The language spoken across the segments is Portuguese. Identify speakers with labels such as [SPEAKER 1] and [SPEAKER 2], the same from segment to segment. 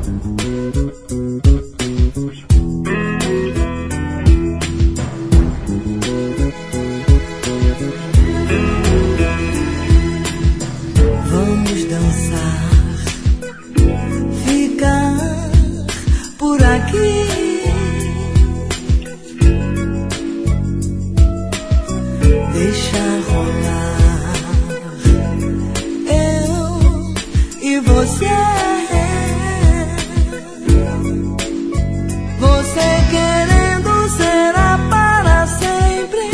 [SPEAKER 1] Vamos dançar, ficar por aqui. Deixa rolar eu e você. Você querendo será para sempre.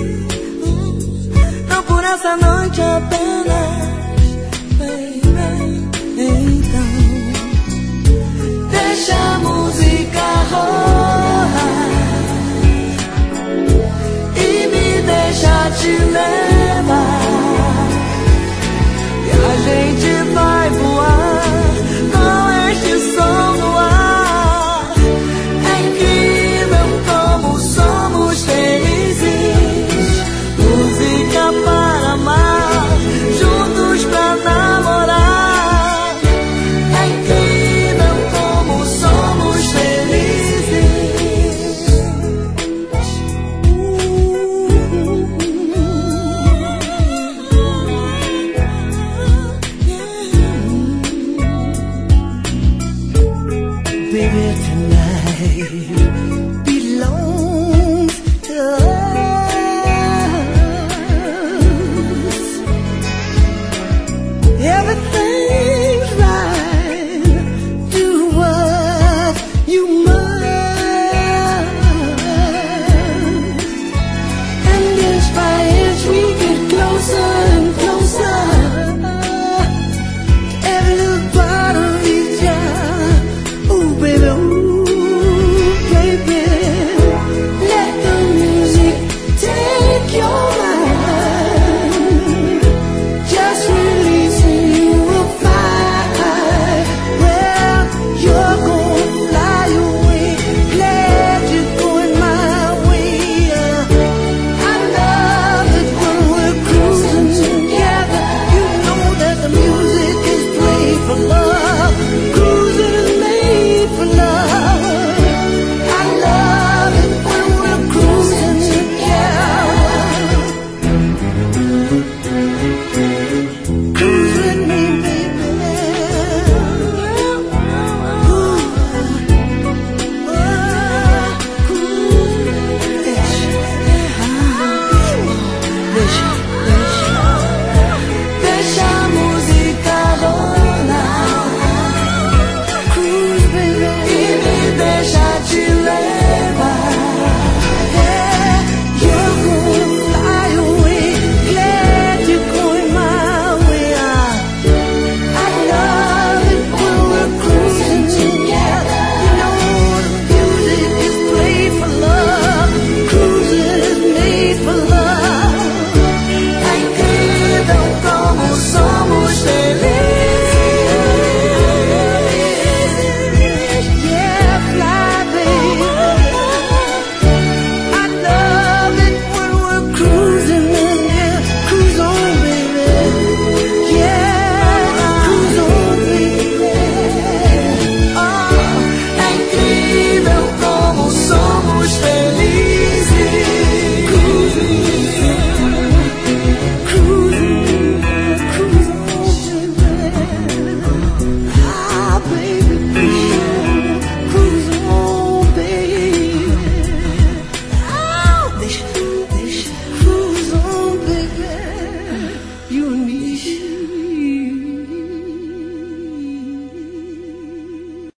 [SPEAKER 1] Não por essa noite apenas, baby. Então deixa a música rolar e me deixa te levar, e a gente vai voar com este som no ar. É incrível como somos felizes. Música para amar, juntos pra namorar. É incrível como somos felizes. Baby, tonight